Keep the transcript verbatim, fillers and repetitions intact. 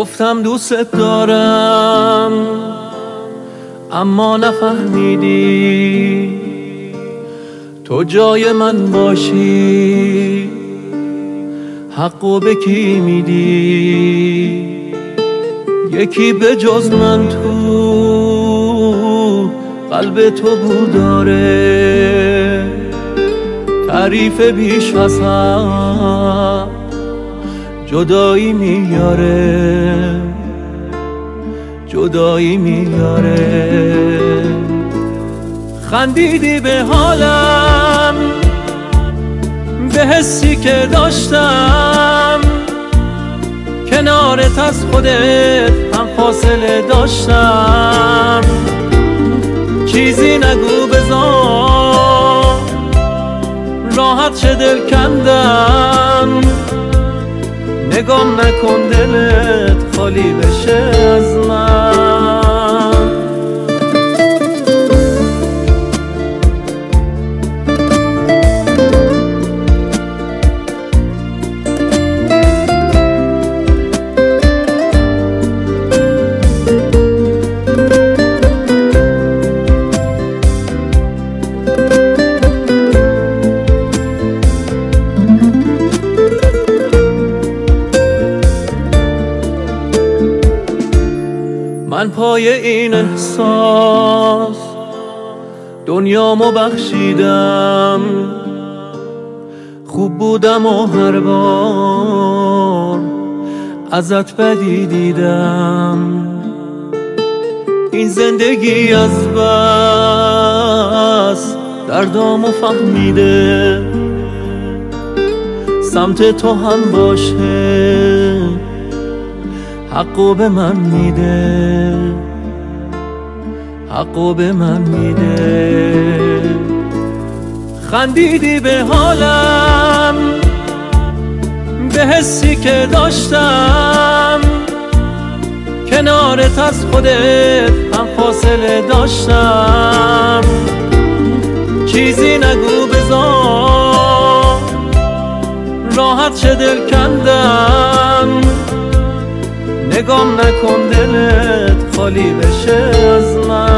گفتم دوست دارم اما نفهمیدی تو جای من باشی حقو به کی میدی؟ یکی به جز من تو قلب تو بود داره تعریف بیش از هم جدایی میاره جدایی میاره. خندیدی به حالم به حسی که داشتم کنارت از خودت هم فاصله داشتم. چیزی نگو بذار راحت شه دل کندم نگام نکن دلت خالی بشه از من. من پای این احساس دنیامو بخشیدم خوب بودم و هر بار ازت بدی دیدم. این زندگی از بس دردامو فهمیده سمت تو هم باشه حقو به من میده حقو به من میده. خندیدی به حالم به حسی که داشتم کنارت از خودت هم فاصله داشتم. چیزی نگو بذار راحت شه دل کندم نگام نکن دلت خالی بشه از من.